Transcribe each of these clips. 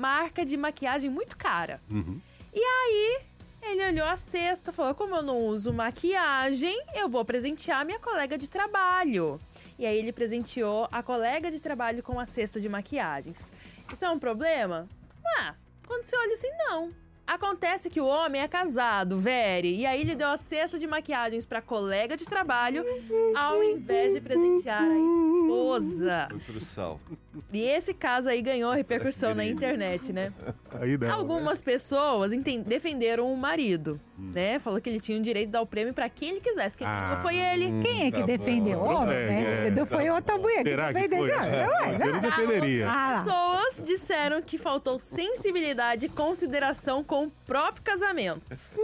marca de maquiagem muito cara. Uhum. E aí, ele olhou a cesta e falou, como eu não uso maquiagem, eu vou presentear minha colega de trabalho. E aí ele presenteou a colega de trabalho com a cesta de maquiagens. Isso é um problema? Quando você olha assim, não. Acontece que o homem é casado, Veri, e aí ele deu a cesta de maquiagens pra colega de trabalho ao invés de presentear a esposa. Foi pro sal. E esse caso aí ganhou repercussão na internet, né? Aí não, Algumas pessoas defenderam o marido, né? Falou que ele tinha o direito de dar o prêmio pra quem ele quisesse. Quem ganhou foi ele. Quem é que defendeu? O homem, né? Foi outra mulher que Será que defendeu. foi? Eu não defenderia. Ah, lá. Pessoas disseram que faltou sensibilidade e consideração com o próprio casamento.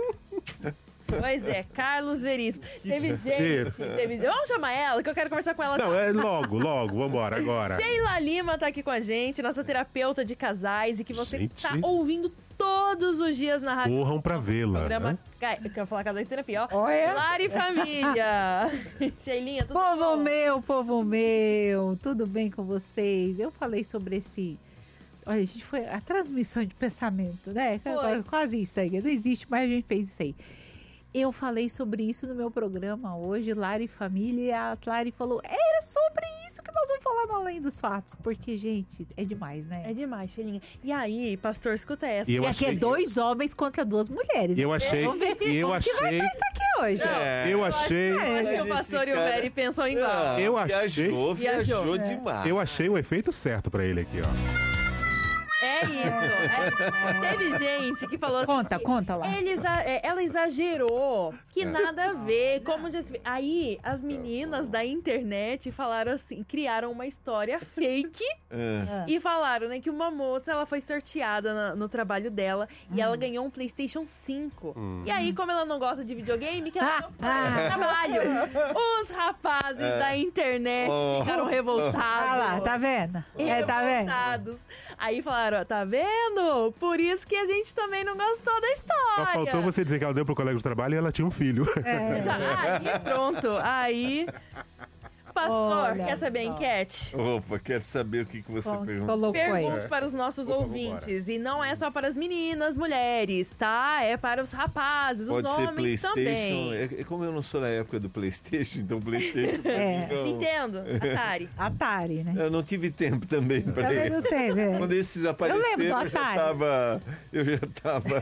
Pois é, Carlos Veríssimo. Teve gente. Vamos chamar ela, que eu quero conversar com ela. Não, é logo, vambora, agora. Sheila Lima tá aqui com a gente, nossa terapeuta de casais, e que você Gente. tá ouvindo todos os dias na rádio. Corram pra vê-la. Programa. Né? Eu quero falar casais de terapia, ó. Olha. Lar e família. Sheilinha, tudo bom? Povo meu, tudo bem com vocês? Eu falei sobre esse... Olha, a gente foi a transmissão de pensamento, né? Foi. Quase isso aí, não existe, mas a gente fez isso aí. Eu falei sobre isso no meu programa hoje, Lar e Família, e a Lari falou, era sobre isso que nós vamos falar no Além dos Fatos. Porque, gente, é demais, né? É demais, Sheilinha. E aí, pastor, escuta essa. E eu E aqui é achei- 2 homens contra 2 mulheres. Eu achei. Vamos ver Eu como que vai achei. estar isso aqui hoje. Eu achei. Eu acho que o Mas pastor esse e o cara- Veri pensam igual. Eu achei- Viajou É. demais. Eu achei o efeito certo pra ele aqui, ó. É isso. Teve gente que falou assim. Conta lá. Ela exagerou, que nada a ver, como já se... Aí, as meninas da internet falaram assim, criaram uma história fake e falaram, né, que uma moça, ela foi sorteada no trabalho dela e ela ganhou um PlayStation 5. E aí, como ela não gosta de videogame, que ela não no trabalho. Os rapazes da internet ficaram revoltados. Ah lá, tá vendo? Tá vendo? Revoltados. Aí falaram, ó, tá vendo? Por isso que a gente também não gostou da história. Só faltou você dizer que ela deu pro colega de trabalho e ela tinha um filho. Aí pronto. Aí... Pastor, Olha quer saber a só. enquete? Opa, quero saber o que você perguntou. Colocou aí. Pergunto para os nossos ouvintes. E não é só para as meninas, mulheres, tá? É para os rapazes, Pode os ser homens PlayStation. também. É como eu não sou da época do PlayStation, então PlayStation. Nintendo, Atari. Atari, né? Eu não tive tempo também pra Também isso. não sei, né? Quando esses apareceram, lembro do eu já Atari.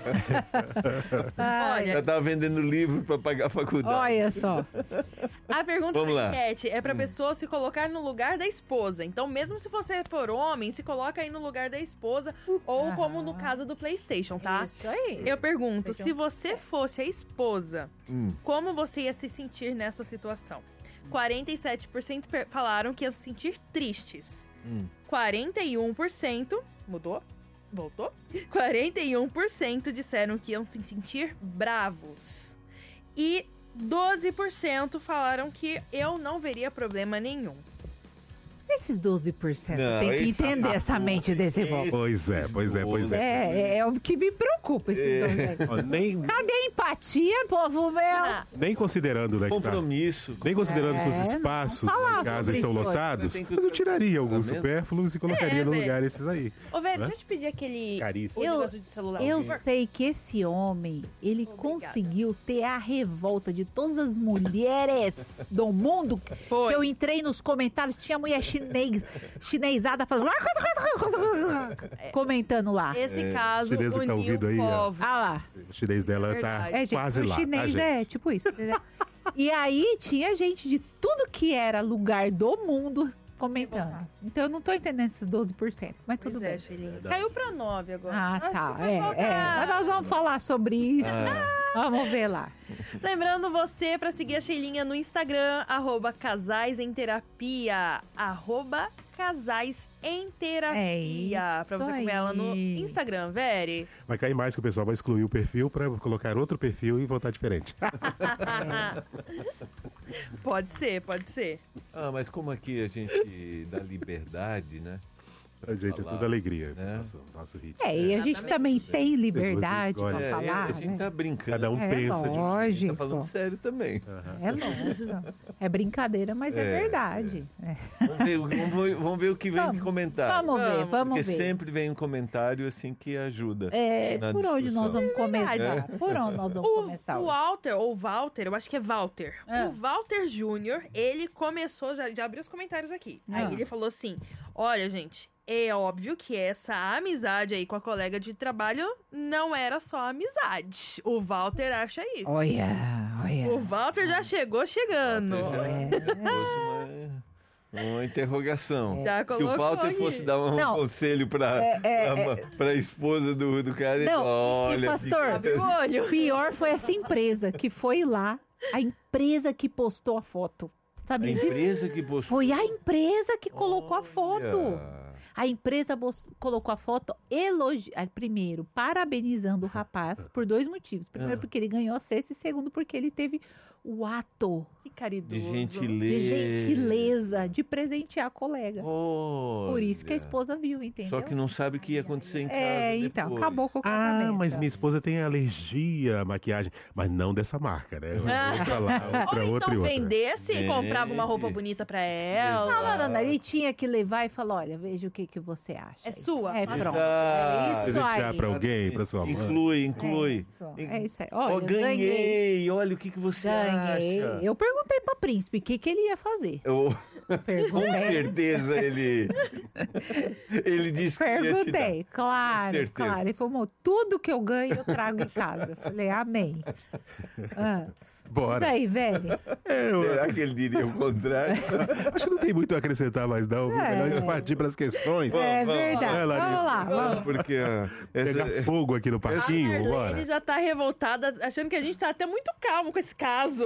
Olha, vendendo livro pra pagar a faculdade. Olha só. a pergunta Vamos da lá. enquete é pra pessoa se colocar no lugar da esposa. Então, mesmo se você for homem, se coloca aí no lugar da esposa, ou como no caso do PlayStation, tá? Isso aí. Eu pergunto, Você se tem um você fosse a esposa, como você ia se sentir nessa situação? 47% falaram que iam se sentir tristes. 41%... Mudou? Voltou? 41% disseram que iam se sentir bravos. E 12% falaram que eu não veria problema nenhum. Esses 12% Não, tem que esse entender essa mente desse povo. Pois é. É o que me preocupa esses 12 aí. Ó, nem Cadê a empatia, povo meu? nem considerando, né? que tá- Compromisso. Nem considerando que os É, espaços vamos falar em casa sobre estão isso hoje. lotados, Tem que- mas eu tiraria alguns Tá vendo? supérfluos e colocaria no velho. lugar esses aí. Ô, velho, Né? deixa eu te pedir aquele Caríssimo. o negócio de celular. Eu por favor. sei que esse homem, ele conseguiu ter a revolta de todas as mulheres do mundo. Foi. Eu entrei nos comentários, tinha mulher chinesada falando... comentando lá. Esse caso chinesa tá uniu ouvindo aí, ó. povos. Ah lá. O chinês dela tá verdade. quase o lá, chinês tá, é gente? tipo isso, entendeu? E aí tinha gente de tudo que era lugar do mundo comentando. Então eu não tô entendendo esses 12%, mas tudo Pois é, bem. Sheilinha. Caiu pra 9 agora. Ah, Acho tá. que o pessoal tá- Mas nós vamos falar sobre isso. Vamos ver lá. Lembrando você pra seguir a Sheilinha no Instagram, @casaisemterapia, @casaisemterapia. É isso Pra você acompanhar ela no aí. Instagram, Veri. Vai cair mais que o pessoal vai excluir o perfil pra colocar outro perfil e voltar diferente. Pode ser, pode ser. Ah, mas como aqui a gente dá liberdade, né? A gente é falar, tudo alegria, né? nosso ritmo. E a gente Exatamente. também tem liberdade escolhe. para falar. a gente né? tá brincando. Cada um É pensa de um jeito. A gente lógico. tá falando sério também. É lógico. É brincadeira, mas é verdade. É. Vamos ver o que vem de Vamos. comentário. Vamos Porque ver. sempre vem um comentário assim que ajuda. na Por onde discussão. nós vamos começar? verdade. Por onde nós vamos começar? O Walter, ou Walter, eu acho que é Walter. Ah. O Walter Júnior, ele começou, já abriu os comentários aqui. Ah. Aí ele falou assim, olha, gente, é óbvio que essa amizade aí com a colega de trabalho não era só amizade. O Walter acha isso. Olha. O Walter já chegou chegando. Fosse uma interrogação. Já Se o colocou Walter aqui. fosse dar um Não. conselho para a esposa do cara, ele Não, fala, e olha, pastor, Abre o olho. pior foi essa empresa que foi lá, a empresa que postou a foto. a Sabe? empresa que postou. Foi a empresa que colocou a foto. Olha. A empresa colocou a foto primeiro, parabenizando o rapaz por 2 motivos. Primeiro, porque ele ganhou a cesta, e segundo, porque ele teve o ato Que caridoso. De de gentileza. gentileza de presentear a colega. Olha. Por isso que a esposa viu, entendeu? Só que não sabe o que ia acontecer em casa. então, depois. acabou com o casamento. Ah, mas minha esposa tem alergia à maquiagem, mas não dessa marca, né? Outra lá, outra, Ou outra e então outra. vendesse e Vende. comprava uma roupa bonita pra ela. Não. Ele tinha que levar e falar, olha, veja o que você acha. É sua, É, mas- pronto. É isso Presentear aí. pra alguém, pra sua mãe. Inclui. É isso aí. Olha, Ó, ganhei. Olha o que você Ganhei. acha. Eu perguntei pra Príncipe o que ele ia fazer. Com Com certeza ele disse que ia te dar. Perguntei, claro, certeza. claro. Ele falou, tudo que eu ganho eu trago em casa. Eu falei, amém. Isso Bora. aí, velho. Será que ele diria o contrário? Acho que não tem muito a acrescentar mais, não. viu? Melhor a gente partir para as questões. É vamos lá. verdade. Vai, Larissa. Vamos lá, vamos. Porque Pegar fogo aqui no A parquinho, Marlene bora. já tá revoltada, achando que a gente tá até muito calmo com esse caso.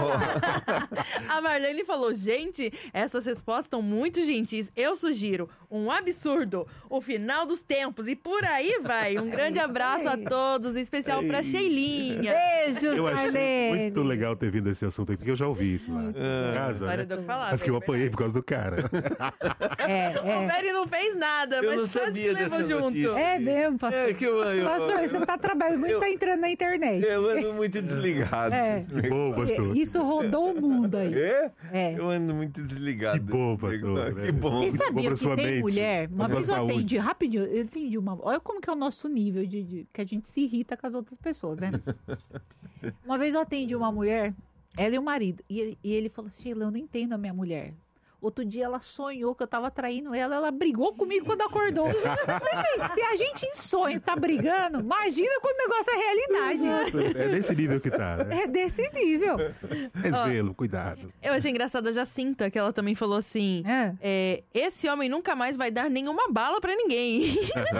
A Marlene falou, gente, essas respostas estão muito gentis. Eu sugiro um absurdo, o final dos tempos e por aí vai. Um grande isso abraço aí. a todos, em especial pra Sheilinha. Beijos, Eu achei Marlene. muito legal ter vindo esse assunto aí, porque eu já ouvi isso lá em casa, História né? do que falar. Mas que eu apanhei por causa do cara. O Veri não fez nada, Eu mas não quase sabia que levou dessa junto. notícia. É mesmo, pastor. É que eu Pastor, você tá trabalhando muito, tá entrando na internet. eu ando muito desligado. É. Que bom, pastor. Isso rodou o mundo aí. É? Eu ando muito desligado. Que bom, pastor. Que bom. Você Muito bom sabia pra que sua tem mente, mulher? Uma pra vez sua eu saúde. atendi, rapidinho, eu atendi uma. Olha como que é o nosso nível que a gente se irrita com as outras pessoas, né? Uma vez eu atendi uma mulher, ela e o marido, e ele falou assim, Sheila, eu não entendo a minha mulher. Outro dia ela sonhou que eu tava traindo ela brigou comigo quando acordou. Mas, gente, se a gente em sonho tá brigando, imagina quando o negócio é realidade. É nesse nível que tá, né? É desse nível. É zelo, cuidado. Eu achei engraçada a Jacinta, que ela também falou assim: esse homem nunca mais vai dar nenhuma bala pra ninguém.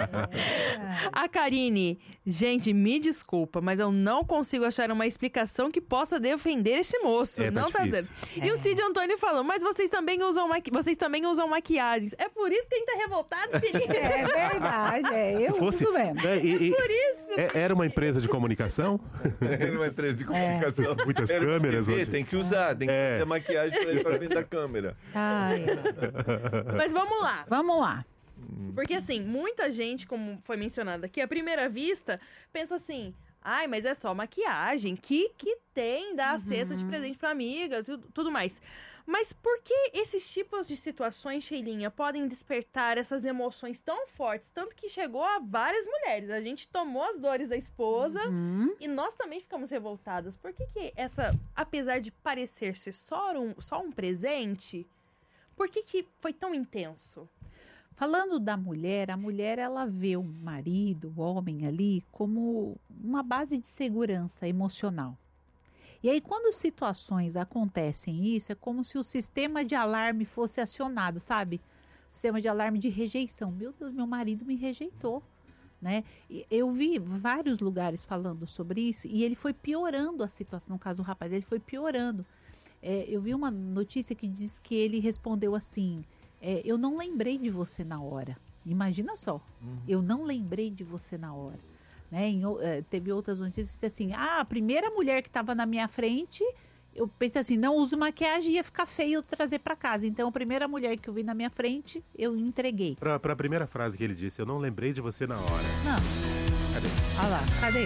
A Karine, gente, me desculpa, mas eu não consigo achar uma explicação que possa defender esse moço. Tá não tá difícil. dando. E o Cid Antônio falou: mas vocês também usam maquiagens. É por isso que tem que estar revoltado, Cid. É verdade, eu Se fosse, uso mesmo. né, por isso. Era uma empresa de comunicação? Era uma empresa de comunicação. Muitas Era uma câmeras TV, hoje. tem que usar, tem que fazer a maquiagem pra frente da câmera. Ai, Mas vamos lá. vamos lá. Porque, assim, muita gente, como foi mencionado aqui, à primeira vista, pensa assim: ai, mas é só maquiagem. Que tem dar a cesta de presente pra amiga, tudo mais. Mas por que esses tipos de situações, Sheilinha, podem despertar essas emoções tão fortes? Tanto que chegou a várias mulheres. A gente tomou as dores da esposa e nós também ficamos revoltadas. Por que essa, apesar de parecer ser só um presente, por que foi tão intenso? Falando da mulher, a mulher ela vê o marido, o homem ali, como uma base de segurança emocional. E aí, quando situações acontecem isso, é como se o sistema de alarme fosse acionado, sabe? Sistema de alarme de rejeição. Meu Deus, meu marido me rejeitou, né? Eu vi vários lugares falando sobre isso e ele foi piorando a situação. No caso do rapaz, ele foi piorando. Eu vi uma notícia que diz que ele respondeu assim: eu não lembrei de você na hora. Imagina só, eu não lembrei de você na hora. Né? Teve outras notícias que assim, a primeira mulher que estava na minha frente, eu pensei assim, não uso maquiagem, ia ficar feio trazer pra casa. Então, a primeira mulher que eu vi na minha frente, eu entreguei. Pra primeira frase que ele disse, eu não lembrei de você na hora. Não. Cadê? Olha lá, cadê?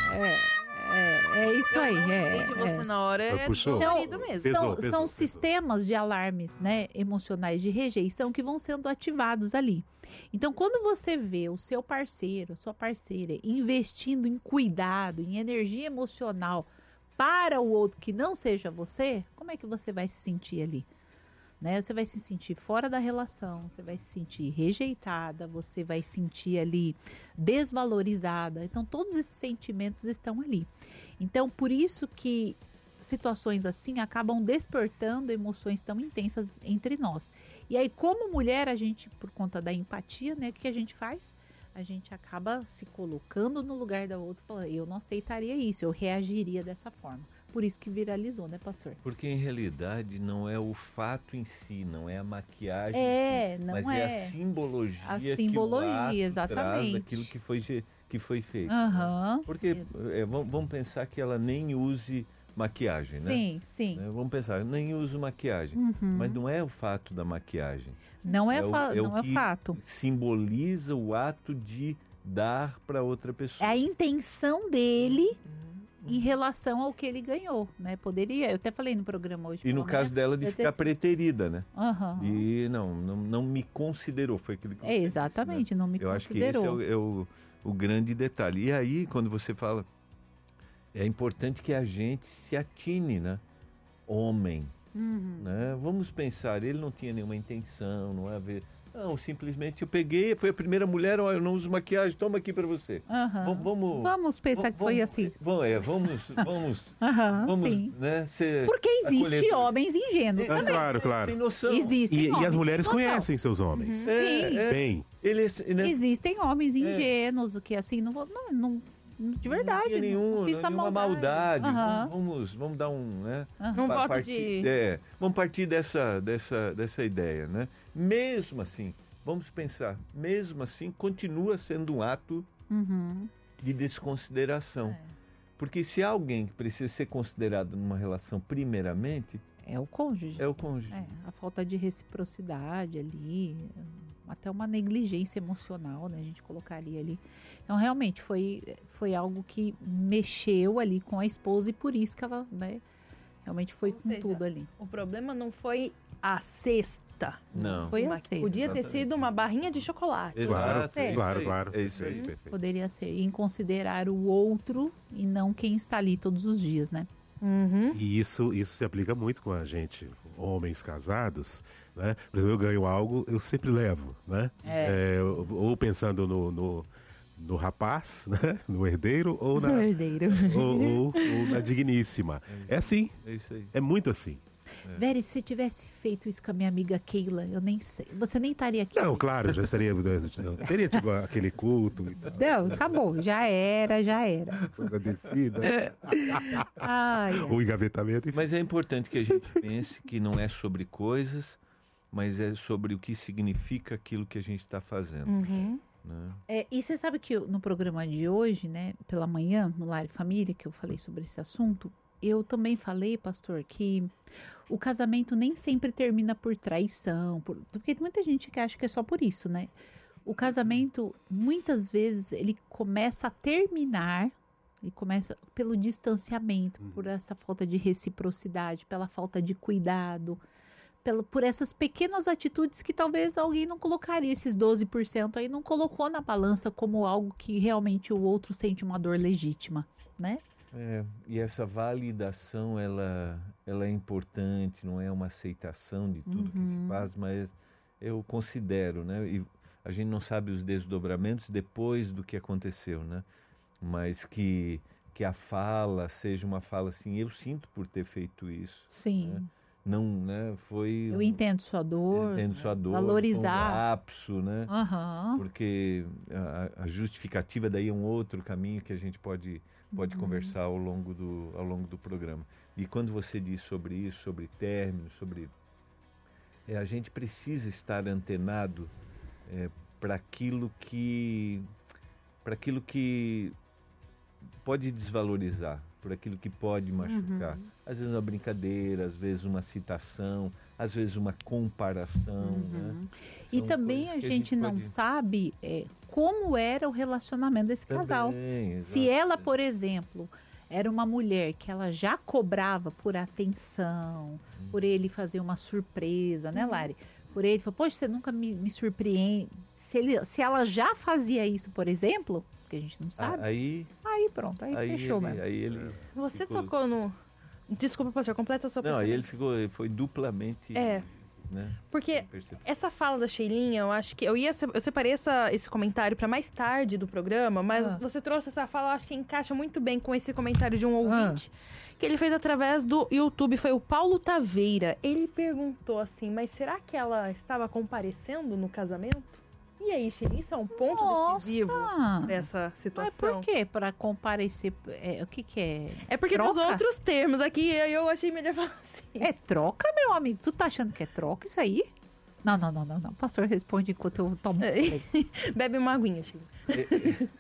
É isso aí. Lembrei de você na hora é Puxou. dolorido mesmo. Pesou. São sistemas de alarmes, né, emocionais de rejeição que vão sendo ativados ali. Então, quando você vê o seu parceiro, a sua parceira investindo em cuidado, em energia emocional para o outro que não seja você, como é que você vai se sentir ali? Né? Você vai se sentir fora da relação, você vai se sentir rejeitada, você vai se sentir ali desvalorizada. Então, todos esses sentimentos estão ali. Então, por isso que situações assim acabam despertando emoções tão intensas entre nós. E aí, como mulher, a gente, por conta da empatia, né, o que a gente faz? A gente acaba se colocando no lugar da outra, falando, eu não aceitaria isso, eu reagiria dessa forma. Por isso que viralizou, né, pastor? Porque em realidade não é o fato em si, não é a maquiagem É, em si, não mas é. a simbologia, A que o simbologia, ato traz exatamente. daquilo que foi feito. Aham. Porque vamos pensar que ela nem use maquiagem, né? Sim, sim. Vamos pensar, nem uso maquiagem, mas não é o fato da maquiagem. Não é, o não é que fato. simboliza o ato de dar para outra É pessoa. a intenção dele em relação ao que ele ganhou, né? Poderia, eu até falei no programa hoje. E no caso dela de ficar preterida, né? Aham. E não me considerou, foi aquilo que você disse, né? Exatamente, não me Eu acho que esse considerou. é o grande detalhe. E aí, quando você fala, é importante que a gente se atine, né? Homem, né? Vamos pensar, ele não tinha nenhuma intenção, não é a ver... Não, simplesmente eu peguei, foi a primeira mulher, ó, eu não uso maquiagem, toma aqui para você. Aham. Vamos pensar que foi assim. Vamos, Aham, sim. né, ser Porque existem acolhedores. homens ingênuos Ah, também. claro, claro. Tem noção. Existem E homens as mulheres sem noção. conhecem seus homens. É, Bem, ele, né, Existem homens ingênuos que assim, não, de verdade, não tinha não fiz essa nenhuma maldade. Aham. Vamos dar um, né? Um voto de... Vamos partir dessa ideia, né? Mesmo assim, vamos pensar, mesmo assim continua sendo um ato de desconsideração. Porque se há alguém que precisa ser considerado numa relação primeiramente, É o cônjuge. é o cônjuge. A falta de reciprocidade ali, até uma negligência emocional, né? A gente colocaria ali. Então, realmente, foi algo que mexeu ali com a esposa e por isso que ela, né? Realmente foi Ou com seja, tudo ali. O problema não foi a cesta. Não. Foi a Mas cesta. podia ter Exatamente. sido uma barrinha de chocolate. Exato, É. claro. É isso aí. Perfeito. Poderia ser. Em considerar o outro e não quem está ali todos os dias, né? E isso se aplica muito com a gente, homens casados, né? Por exemplo, eu ganho algo, eu sempre levo, né? Ou pensando no rapaz, né? No herdeiro, ou na, Herdeiro. ou na digníssima. É assim, É isso aí. é muito assim. Vera, se você tivesse feito isso com a minha amiga Keila, eu nem sei. Você nem estaria aqui. Não, claro, já seria, eu teria tipo aquele culto e tal, Não, acabou. Já era. coisa descida, Ai, o engavetamento, enfim. Mas é importante que a gente pense que não é sobre coisas, mas é sobre o que significa aquilo que a gente está fazendo. Né? e você sabe que no programa de hoje, né, pela manhã, no Lar e Família, que eu falei sobre esse assunto, eu também falei, pastor, que o casamento nem sempre termina por traição, porque tem muita gente que acha que é só por isso, né? O casamento, muitas vezes, ele começa a terminar, e começa pelo distanciamento, por essa falta de reciprocidade, pela falta de cuidado, por essas pequenas atitudes que talvez alguém não colocaria, esses 12% aí, não colocou na balança como algo que realmente o outro sente uma dor legítima, né? E essa validação, ela é importante, não é uma aceitação de tudo que se faz, mas eu considero, né? E a gente não sabe os desdobramentos depois do que aconteceu, né? Mas que a fala seja uma fala assim, eu sinto por ter feito isso. Sim. Né? Não, né? Foi... Eu entendo sua dor. Entendo sua dor. Valorizar. Foi um lapso, né? Aham. Porque a justificativa daí é um outro caminho que a gente pode conversar ao longo do programa. E quando você diz sobre isso, sobre término, a gente precisa estar antenado para aquilo que pode desvalorizar por aquilo que pode machucar. Às vezes uma brincadeira, às vezes uma citação, às vezes uma comparação. Né? E também a gente não sabe como era o relacionamento desse casal. Se ela, por exemplo, era uma mulher que ela já cobrava por atenção, por ele fazer uma surpresa, né, Lari? Por ele, falou, poxa, você nunca me surpreende. Se ela já fazia isso, por exemplo, que a gente não sabe, aí pronto, aí fechou mesmo. Você tocou no... Desculpa, pastor, completa a sua Não, aí ele foi duplamente... Né? Porque essa fala da Sheilinha, eu acho que eu separei esse comentário para mais tarde do programa, mas você trouxe essa fala, eu acho que encaixa muito bem com esse comentário de um ouvinte que ele fez através do YouTube, foi o Paulo Taveira. Ele perguntou assim, mas será que ela estava comparecendo no casamento? E aí, Sheilinha, isso é um ponto decisivo dessa situação? Mas por quê? Para comparecer, o que é? É porque troca? dos outros termos aqui, eu achei melhor falar assim. É troca, meu amigo? Tu tá achando que é troca isso aí? Não. O pastor responde enquanto eu tomo. Bebe uma aguinha, Sheilinha.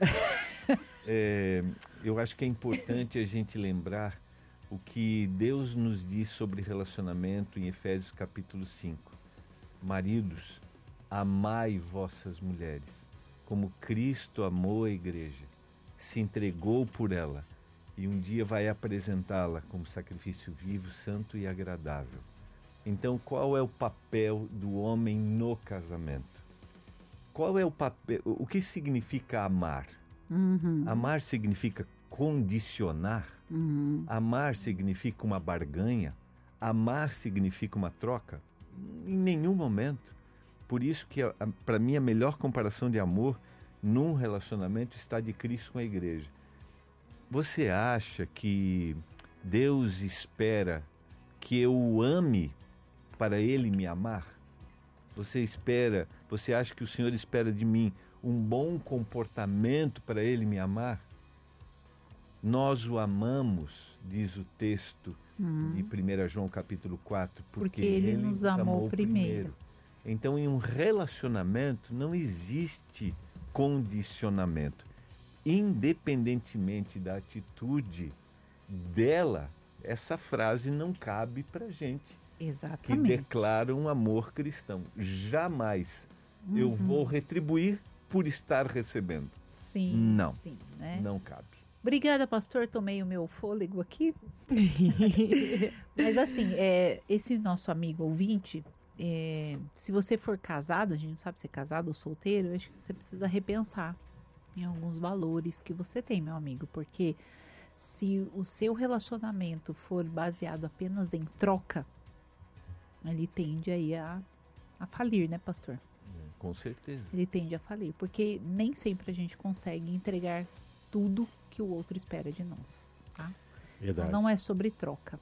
Eu acho que é importante a gente lembrar o que Deus nos diz sobre relacionamento em Efésios capítulo 5. Maridos, amai vossas mulheres, como Cristo amou a igreja, se entregou por ela e um dia vai apresentá-la como sacrifício vivo, santo e agradável. Então, qual é o papel do homem no casamento? Qual é o papel? O que significa amar? Amar significa condicionar? Amar significa uma barganha? Amar significa uma troca? Em nenhum momento. Por isso que, para mim, a melhor comparação de amor num relacionamento está de Cristo com a igreja. Você acha que Deus espera que eu o ame para Ele me amar? Você acha que o Senhor espera de mim um bom comportamento para Ele me amar? Nós o amamos, diz o texto de 1 João capítulo 4, porque Ele nos amou primeiro. Então, em um relacionamento não existe condicionamento. Independentemente da atitude dela, essa frase não cabe para gente. Exatamente. Que declara um amor cristão. Jamais eu vou retribuir por estar recebendo. Sim, não, sim, né? Não cabe. Obrigada, pastor. Tomei o meu fôlego aqui. Mas assim, esse nosso amigo ouvinte... se você for casado, a gente não sabe se é casado ou solteiro, eu acho que você precisa repensar em alguns valores que você tem, meu amigo, porque se o seu relacionamento for baseado apenas em troca, ele tende aí a falir, né, pastor? Com certeza. Ele tende a falir, porque nem sempre a gente consegue entregar tudo que o outro espera de nós, tá? Verdade. Então, não é sobre troca.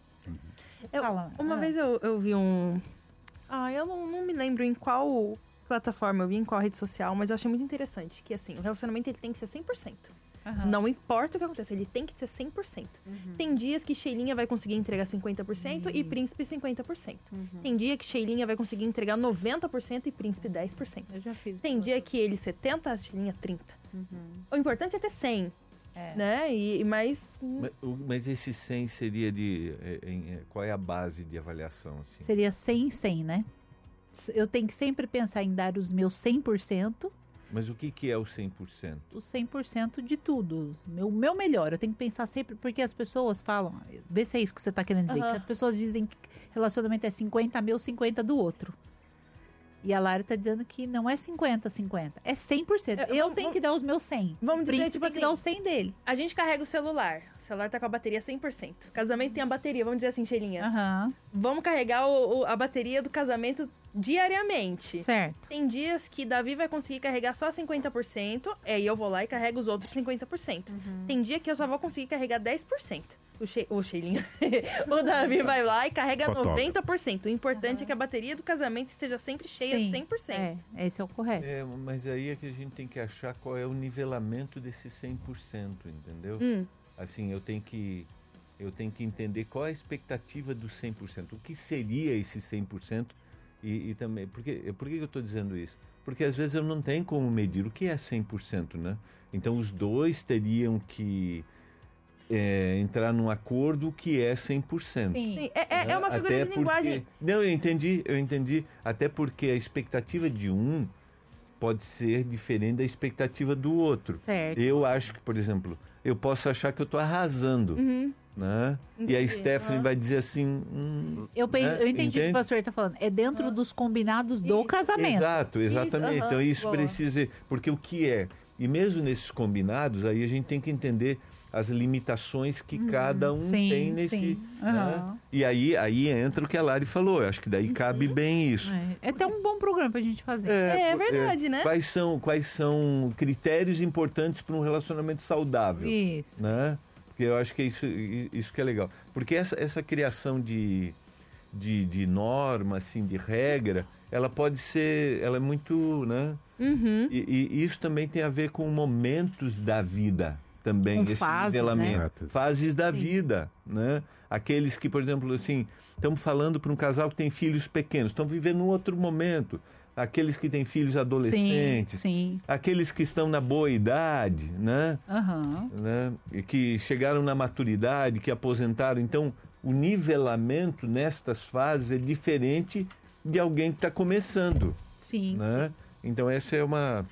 Uma vez eu vi um... eu não me lembro em qual plataforma eu vi, em qual rede social, mas eu achei muito interessante que, assim, o relacionamento ele tem que ser 100%. Não importa o que aconteça, ele tem que ser 100%. Tem dias que Sheilinha vai conseguir entregar 50% e Príncipe 50%. Tem dia que Sheilinha vai conseguir entregar 90% e Príncipe 10%. Eu já fiz. Tem dia que ele 70%, Sheilinha 30%. O importante é ter 100%. Né? Mas esse 100 seria qual é a base de avaliação? Assim? Seria 100 e 100, né? Eu tenho que sempre pensar em dar os meus 100%. Mas o que é o 100%? O 100% de tudo. O meu melhor. Eu tenho que pensar sempre, porque as pessoas falam, vê se é isso que você está querendo dizer, que as pessoas dizem que relacionamento é 50 meu, 50 do outro. E a Lari tá dizendo que não é 50-50, é 100%. Eu tenho que dar os meus 100. Vamos dizer, Príncipe tipo tem assim, que dar os 100 dele. A gente carrega o celular tá com a bateria 100%. O casamento tem a bateria, vamos dizer assim, Sheilinha. Vamos carregar a bateria do casamento diariamente. Certo. Tem dias que Davi vai conseguir carregar só 50%, aí eu vou lá e carrego os outros 50%. Tem dia que eu só vou conseguir carregar 10%. O Sheilinha. O Davi vai lá e carrega 90%. O importante é que a bateria do casamento esteja sempre cheia, 100%. Esse é o correto. Mas aí é que a gente tem que achar qual é o nivelamento desse 100%, entendeu? Assim, eu tenho que entender qual é a expectativa do 100%. O que seria esse 100%? E também, por que eu estou dizendo isso? Porque às vezes eu não tenho como medir o que é 100%, né? Então os dois teriam que entrar num acordo que é 100%. Sim. É uma figura Até de linguagem. Não, eu entendi. Até porque a expectativa de um pode ser diferente da expectativa do outro. Certo. Eu acho que, por exemplo, eu posso achar que eu estou arrasando, né? E a Stephanie vai dizer assim... Eu entendi o que Entende? o pastor está falando. É dentro dos combinados do casamento. Exato, exatamente. Isso, Então isso boa. precisa... Porque o que é? E mesmo nesses combinados, aí a gente tem que entender as limitações que cada um sim, tem nesse... sim. Né? Aham. E aí entra o que a Lari falou. Eu acho que daí cabe bem isso. É até um bom programa pra gente fazer. É verdade, né? Quais são critérios importantes para um relacionamento saudável? Isso. Né? Porque eu acho que é isso que é legal. Porque essa criação de norma, assim, de regra, ela pode ser... Ela é muito... Né? E isso também tem a ver com momentos da vida também. Com esse fases, nivelamento. né? Fases da vida, né? Aqueles que, por exemplo, assim, estamos falando para um casal que tem filhos pequenos, estão vivendo um outro momento. Aqueles que têm filhos adolescentes, Sim. aqueles que estão na boa idade, né? Aham. Né? E que chegaram na maturidade, que aposentaram. Então, o nivelamento nestas fases é diferente de alguém que está começando, Sim. né? Então, essa é uma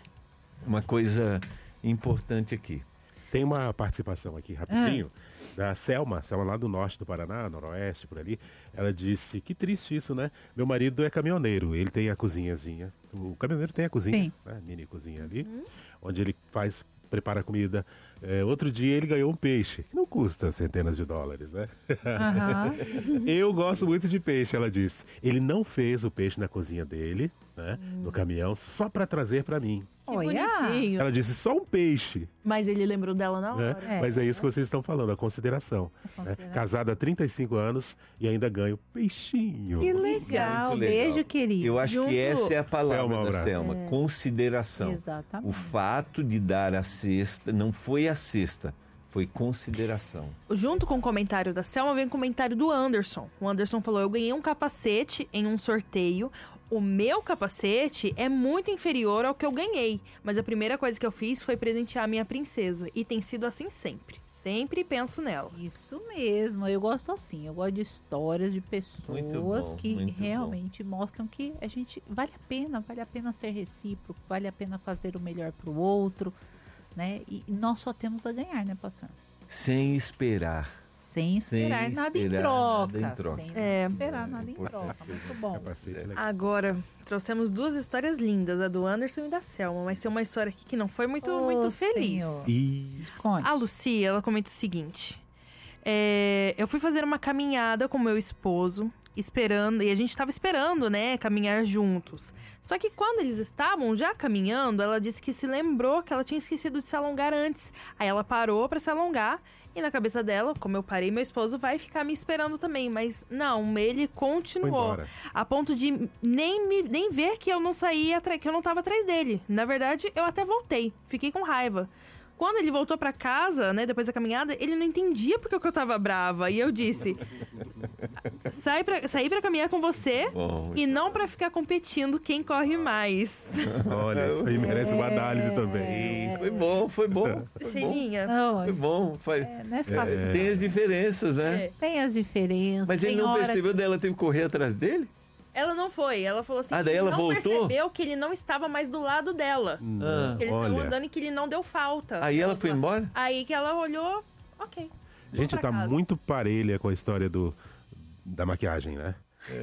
coisa importante aqui. Tem uma participação aqui, rapidinho, da Selma lá do norte do Paraná, noroeste, por ali. Ela disse, que triste isso, né? Meu marido é caminhoneiro, ele tem a cozinhazinha. O caminhoneiro tem a cozinha, Sim. né? Mini cozinha ali, onde ele prepara comida. Outro dia ele ganhou um peixe, que não custa centenas de dólares, né? Aham. Eu gosto muito de peixe, ela disse. Ele não fez o peixe na cozinha dele, né? No caminhão, só para trazer para mim. Que Olha. bonitinho. Ela disse, só um peixe. Mas ele lembrou dela na Né? hora. É. Mas é isso que vocês estão falando, a consideração. Né? Casada há 35 anos e ainda ganha o peixinho. Que Muito legal. legal. Beijo, querido. Eu acho Junto- que essa é a palavra Selma, um da abraço. Selma, consideração. Exatamente. O fato de dar a cesta, não foi a cesta, foi consideração. Junto com o comentário da Selma, vem o comentário do Anderson. O Anderson falou, eu ganhei um capacete em um sorteio. O meu capacete é muito inferior ao que eu ganhei. Mas a primeira coisa que eu fiz foi presentear a minha princesa. E tem sido assim sempre. Sempre penso nela. Isso mesmo, eu gosto assim, eu gosto de histórias de Muito pessoas bom, que muito realmente mostram que a gente vale a pena ser recíproco, vale a pena fazer o melhor para o outro, né? E nós só temos a ganhar, né, pastor? Sem esperar. Sem esperar nada em esperar troca. nada em troca. Sem É. esperar nada em Importante troca. que Muito bom. capacete é legal. Agora, trouxemos duas histórias lindas, a do Anderson e da Selma. Mas tem uma história aqui que não foi muito Ô, feliz. Senhor. E Conte. A Lucia, ela comenta o seguinte. Eu fui fazer uma caminhada com meu esposo, esperando, e a gente estava esperando, né, caminhar juntos. Só que quando eles estavam já caminhando, ela disse que se lembrou que ela tinha esquecido de se alongar antes. Aí ela parou para se alongar, e na cabeça dela, como eu parei, meu esposo vai ficar me esperando também. Mas não, ele foi continuou. embora. A ponto de nem ver que eu não saía, que eu não tava atrás dele. Na verdade, eu até voltei. Fiquei com raiva. Quando ele voltou pra casa, né, depois da caminhada, ele não entendia porque que eu tava brava. E eu disse, saí pra caminhar com você Bom, e não pra ficar competindo quem corre mais. Olha, isso aí merece uma análise também. e foi bom. Foi bom. Cheirinha. Não, Foi bom. não é fácil. Tem as diferenças, né? É. Tem as diferenças. Mas ele tem não hora percebeu dela, teve que correr atrás dele? Ela não foi. Ela falou assim, Ah, daí que ela não voltou? percebeu que ele não estava mais do lado dela. Ah. Que eles estavam Olha. andando e que ele não deu falta. Aí ela foi embora? Aí que ela olhou, ok. Gente, Vamos pra tá casa. muito parelha com a história da maquiagem, né?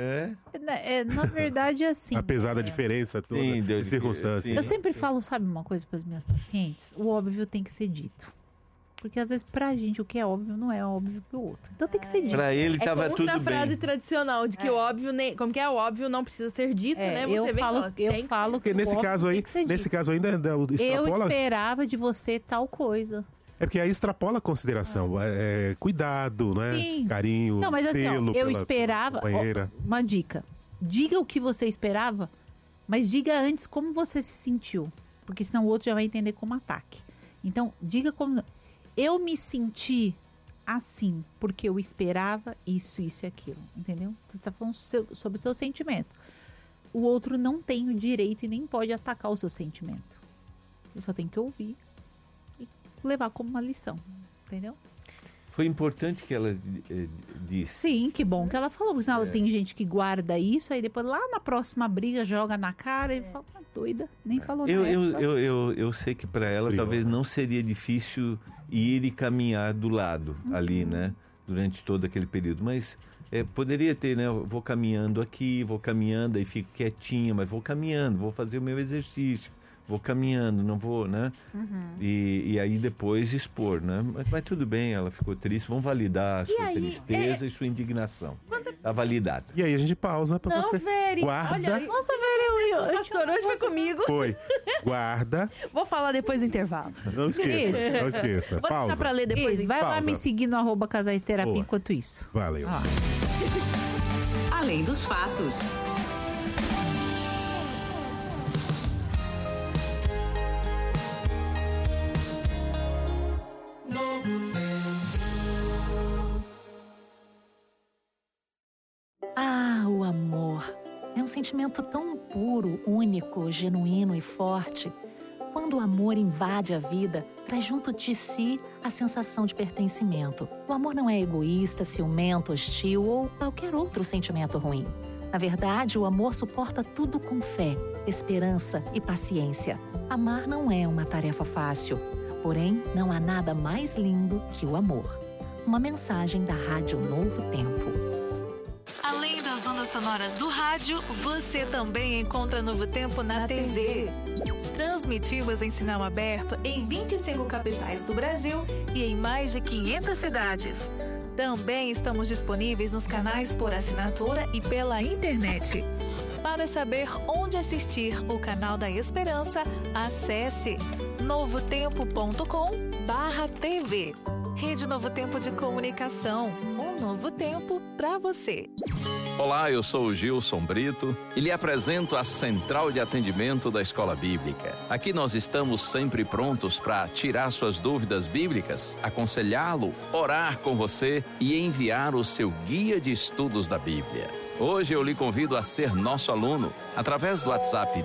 Na verdade, assim. Apesar da diferença toda Sim, de circunstâncias. sim. Eu sempre falo, sabe uma coisa para as minhas pacientes? O óbvio tem que ser dito. Porque às vezes pra gente o que é óbvio não é óbvio pro outro. Então tem que ser dito. Pra ele É tava contra tudo a frase bem. tradicional de que o óbvio, como que é o óbvio não precisa ser dito, né? Você eu vem e falo, fala, eu tem que falo ser. que Porque nesse o óbvio caso aí, tem que ser nesse dito. caso ainda Eu extrapola. esperava de você tal coisa. É porque aí extrapola a consideração. Cuidado, né? Sim. Carinho, Não, mas assim, ó, zelo eu pela esperava. companheira. Ó, uma dica. Diga o que você esperava, mas diga antes como você se sentiu. Porque senão o outro já vai entender como ataque. Então, diga como. Eu me senti assim, porque eu esperava isso e aquilo. Entendeu? Você está falando sobre o seu sentimento. O outro não tem o direito e nem pode atacar o seu sentimento. Ele só tem que ouvir e levar como uma lição. Entendeu? Foi importante que ela disse. Sim, que bom que ela falou, porque senão tem gente que guarda isso, aí depois lá na próxima briga joga na cara e fala, doida, nem falou nada. Eu sei que para ela talvez não seria difícil ir e caminhar do lado ali, né? Durante todo aquele período, mas poderia ter, né? Eu vou caminhando aqui, vou caminhando, aí fico quietinha, mas vou caminhando, vou fazer o meu exercício, vou caminhando, não vou, né? E aí depois expor, né? Mas tudo bem, ela ficou triste, vamos validar a sua tristeza e sua indignação. Tá validada. E aí a gente pausa pra você. Veri, Guarda. olha, nossa, Veri, o pastor hoje foi comigo. Foi. Guarda. Vou falar depois do intervalo. Não esqueça, não esqueça. Vou Pausa. deixar pra ler depois. Isso, vai lá Pausa. me seguir no @casaisterapia Boa. enquanto isso. Valeu. Além dos fatos. Ah, o amor. É um sentimento tão puro, único, genuíno e forte. Quando o amor invade a vida, traz junto de si a sensação de pertencimento. O amor não é egoísta, ciumento, hostil ou qualquer outro sentimento ruim. Na verdade, o amor suporta tudo com fé, esperança e paciência. Amar não é uma tarefa fácil. Porém, não há nada mais lindo que o amor. Uma mensagem da Rádio Novo Tempo. Além das ondas sonoras do rádio, você também encontra Novo Tempo na TV. Transmitimos em sinal aberto em 25 capitais do Brasil e em mais de 500 cidades. Também estamos disponíveis nos canais por assinatura e pela internet. Para saber onde assistir o canal da Esperança, acesse novotempo.com/TV. Rede Novo Tempo de Comunicação. Um novo tempo para você. Olá, eu sou o Gilson Brito e lhe apresento a Central de Atendimento da Escola Bíblica. Aqui nós estamos sempre prontos para tirar suas dúvidas bíblicas, aconselhá-lo, orar com você e enviar o seu guia de estudos da Bíblia. Hoje eu lhe convido a ser nosso aluno através do WhatsApp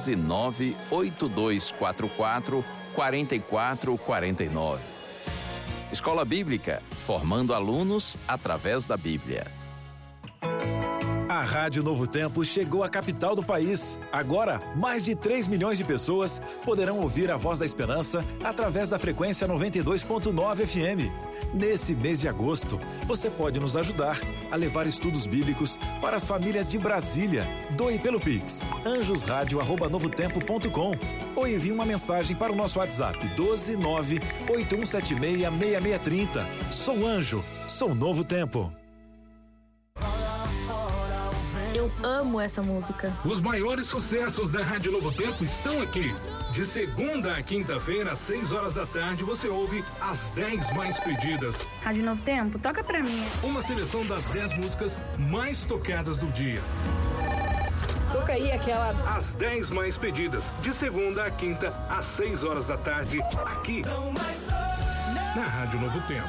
12982444449. Escola Bíblica, formando alunos através da Bíblia. A Rádio Novo Tempo chegou à capital do país. Agora, mais de 3 milhões de pessoas poderão ouvir a Voz da Esperança através da frequência 92.9 FM. Nesse mês de agosto, você pode nos ajudar a levar estudos bíblicos para as famílias de Brasília. Doe pelo Pix, anjosradio@novotempo.com ou envie uma mensagem para o nosso WhatsApp 12981766630. Sou Anjo, sou Novo Tempo. Eu amo essa música. Os maiores sucessos da Rádio Novo Tempo estão aqui. De segunda a quinta-feira, às 6 horas da tarde, você ouve as 10 mais pedidas. Rádio Novo Tempo, toca pra mim. Uma seleção das 10 músicas mais tocadas do dia. Toca aí aquela... As 10 mais pedidas, de segunda a quinta, às 6 horas da tarde, aqui na Rádio Novo Tempo.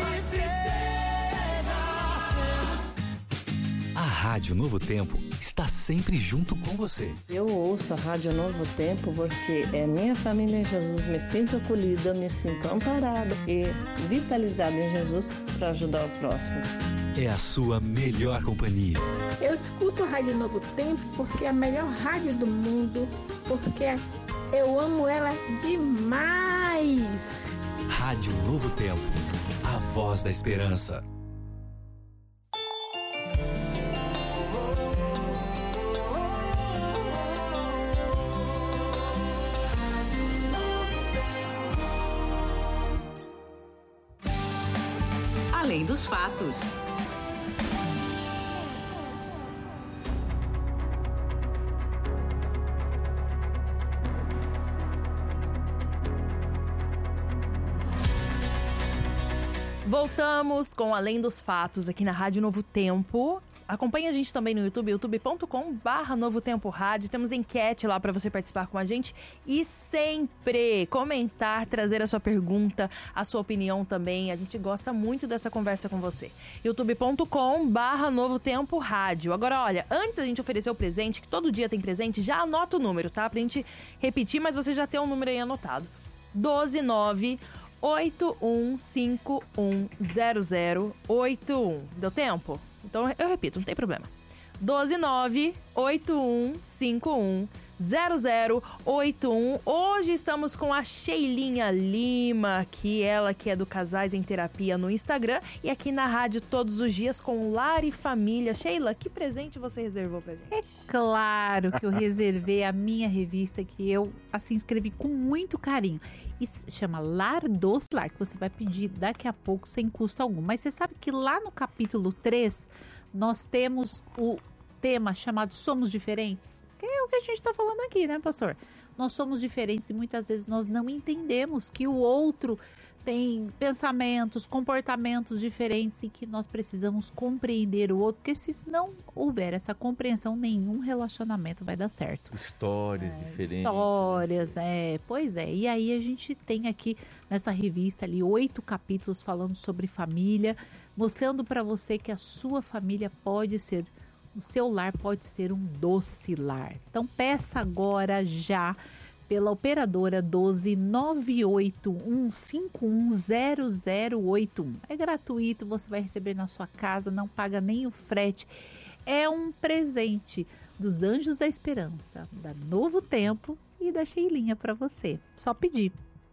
A Rádio Novo Tempo está sempre junto com você. Eu ouço a Rádio Novo Tempo porque é minha família em Jesus, me sinto acolhida, me sinto amparada e vitalizada em Jesus para ajudar o próximo. É a sua melhor companhia. Eu escuto a Rádio Novo Tempo porque é a melhor rádio do mundo, porque eu amo ela demais. Rádio Novo Tempo, a voz da esperança. Além dos fatos. Voltamos com Além dos Fatos aqui na Rádio Novo Tempo. Acompanhe a gente também no YouTube, youtube.com/Novo Tempo Rádio. Temos enquete lá para você participar com a gente e sempre comentar, trazer a sua pergunta, a sua opinião também. A gente gosta muito dessa conversa com você. youtube.com/Novo Tempo Rádio. Agora, olha, antes da gente oferecer o presente, que todo dia tem presente, já anota o número, tá? Pra gente repetir, mas você já tem o número aí anotado. 129 12981510081. Deu tempo? Então eu repito, não tem problema. 12981510081. Hoje estamos com a Sheilinha Lima, ela que é do Casais em Terapia no Instagram, e aqui na rádio todos os dias com Lar e Família. Sheila, que presente você reservou pra gente? É claro que eu reservei a minha revista, que eu assim escrevi com muito carinho. E se chama Lar dos Lar, que você vai pedir daqui a pouco sem custo algum. Mas você sabe que lá no capítulo 3 nós temos o tema chamado Somos Diferentes? Que é o que a gente está falando aqui, né, pastor? Nós somos diferentes e muitas vezes nós não entendemos que o outro tem pensamentos, comportamentos diferentes e que nós precisamos compreender o outro, porque se não houver essa compreensão, nenhum relacionamento vai dar certo. Histórias diferentes. Histórias, pois é. E aí a gente tem aqui nessa revista ali 8 capítulos falando sobre família, mostrando para você que a sua família pode ser... O seu lar pode ser um doce lar. Então peça agora já pela operadora 12981510081. É gratuito, você vai receber na sua casa, não paga nem o frete. É um presente dos Anjos da Esperança, da Novo Tempo e da Sheilinha para você. Só pedir.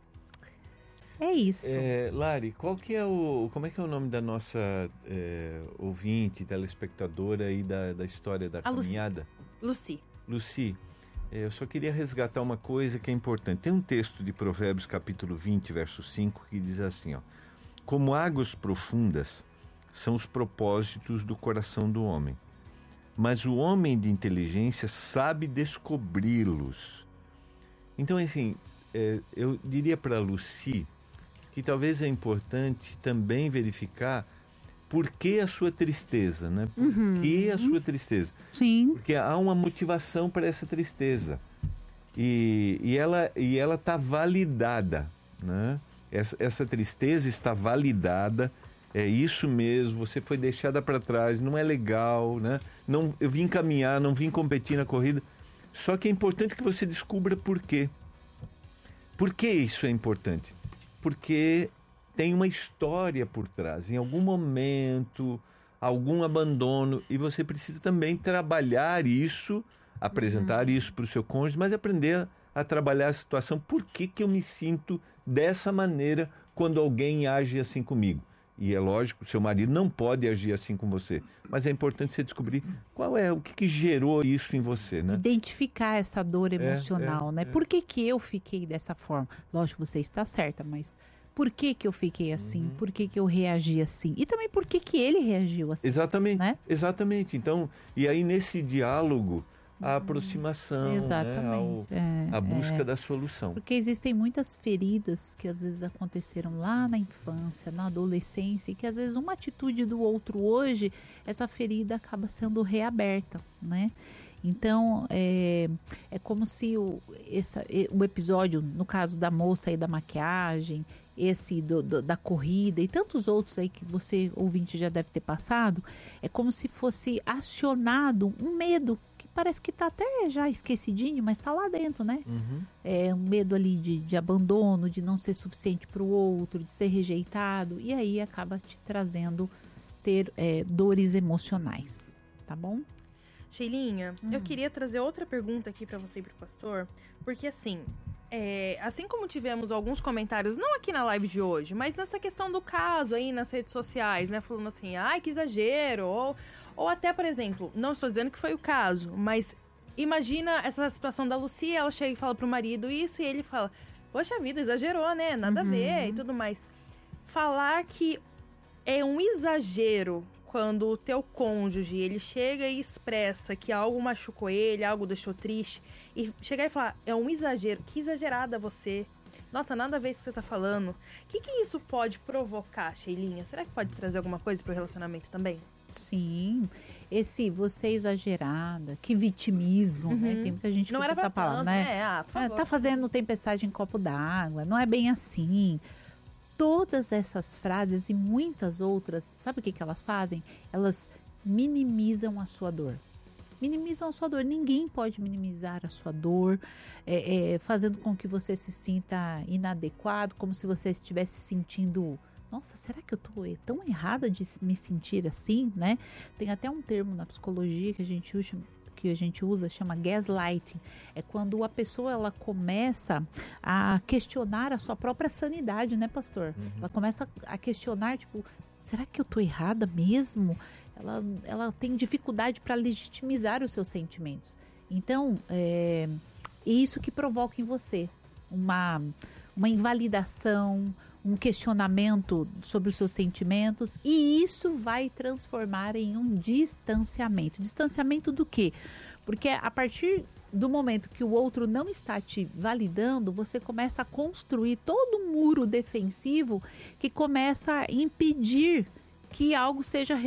É isso. Lari, como é que é o nome da nossa ouvinte, telespectadora aí da história da caminhada? Lucy. Lucy, eu só queria resgatar uma coisa que é importante. Tem um texto de Provérbios capítulo 20, verso 5, que diz assim, ó: como águas profundas são os propósitos do coração do homem, mas o homem de inteligência sabe descobri-los. Então, assim, eu diria para Lucy que talvez é importante também verificar por que a sua tristeza, né? Por que a sua tristeza? Sim. Porque há uma motivação para essa tristeza. E ela está validada, né? Essa tristeza está validada, é isso mesmo, você foi deixada para trás, não é legal, né? Não, eu vim caminhar, não vim competir na corrida. Só que é importante que você descubra por quê. Por que isso é importante? Porque tem uma história por trás. Em algum momento, algum abandono, e você precisa também trabalhar isso, apresentar isso para o seu cônjuge, mas aprender a trabalhar a situação. Por que eu me sinto dessa maneira quando alguém age assim comigo? E é lógico, seu marido não pode agir assim com você, mas é importante você descobrir o que gerou isso em você, né? Identificar essa dor emocional, né? Por que eu fiquei dessa forma? Lógico, você está certa, mas por que eu fiquei assim? Por que eu reagi assim? E também por que ele reagiu assim? Exatamente, né? Exatamente. Então, e aí nesse diálogo, a aproximação, né? A busca da solução. Porque existem muitas feridas que às vezes aconteceram lá na infância, na adolescência, e que às vezes uma atitude do outro hoje, essa ferida acaba sendo reaberta, né? Então, é como se o episódio, no caso da moça aí da maquiagem, esse da corrida e tantos outros aí que você, ouvinte, já deve ter passado, é como se fosse acionado um medo, que parece que está até já esquecidinho, mas está lá dentro, né? É um medo ali de abandono, de não ser suficiente para o outro, de ser rejeitado, e aí acaba te trazendo ter dores emocionais, tá bom? Sheilinha, eu queria trazer outra pergunta aqui para você e para o pastor, porque assim como tivemos alguns comentários, não aqui na live de hoje, mas nessa questão do caso aí nas redes sociais, né, falando assim, ai, que exagero, ou até, por exemplo, não estou dizendo que foi o caso, mas imagina essa situação da Lucy, ela chega e fala pro marido isso, e ele fala, poxa vida, exagerou, né, nada a ver e tudo mais. Falar que é um exagero quando o teu cônjuge, ele chega e expressa que algo machucou ele, algo deixou triste, e chegar e falar, é um exagero, que exagerada você, nossa, nada a ver isso que você tá falando. O que isso pode provocar, Sheilinha? Será que pode trazer alguma coisa pro relacionamento também? Sim, esse você exagerada, que vitimismo, né? Tem muita gente que usa essa palavra, né? Por favor. Tá fazendo tempestade em copo d'água, não é bem assim. Todas essas frases e muitas outras, sabe o que elas fazem? Elas minimizam a sua dor. minimizam a sua dor. Ninguém pode minimizar a sua dor, fazendo com que você se sinta inadequado, como se você estivesse sentindo... Nossa, será que eu tô tão errada de me sentir assim, né? Tem até um termo na psicologia que a gente usa, chama gaslighting. É quando a pessoa ela começa a questionar a sua própria sanidade, né, pastor? Ela começa a questionar, tipo, será que eu tô errada mesmo? Ela tem dificuldade para legitimizar os seus sentimentos. Então, é isso que provoca em você uma invalidação, um questionamento sobre os seus sentimentos, e isso vai transformar em um distanciamento. Distanciamento do quê? Porque a partir do momento que o outro não está te validando, você começa a construir todo um muro defensivo que começa a impedir que algo seja